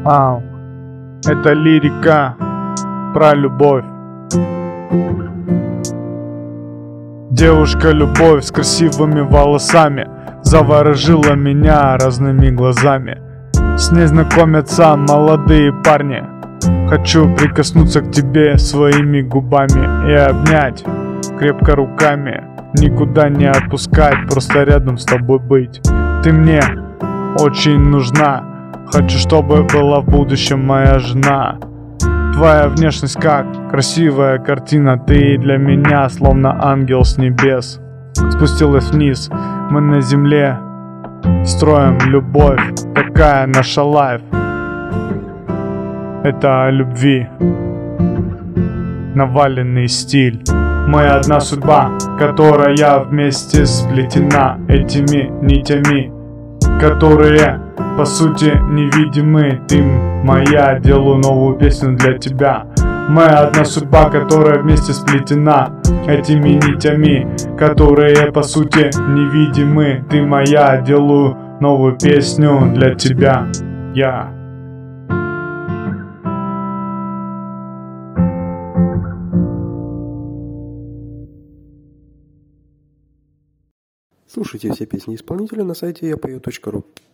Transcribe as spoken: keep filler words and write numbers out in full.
Ау, это лирика про любовь. Девушка-любовь с красивыми волосами заворожила меня разными глазами. С ней знакомятся молодые парни. Хочу прикоснуться к тебе своими губами и обнять крепко руками, никуда не отпускать, просто рядом с тобой быть. Ты мне очень нужна, хочу, чтобы была в будущем моя жена. Твоя внешность как красивая картина, ты для меня словно ангел с небес. Спустилась вниз, мы на земле строим любовь, такая наша лайф. Это о любви, наваленный стиль. Мы одна судьба, которая вместе сплетена этими нитями, которые по сути невидимы. Ты моя, делаю новую песню для тебя. Мы одна судьба, которая вместе сплетена этими нитями, которые по сути невидимы. Ты моя, делаю новую песню для тебя. Я Слушайте все песни исполнителя на сайте я пою точка ру.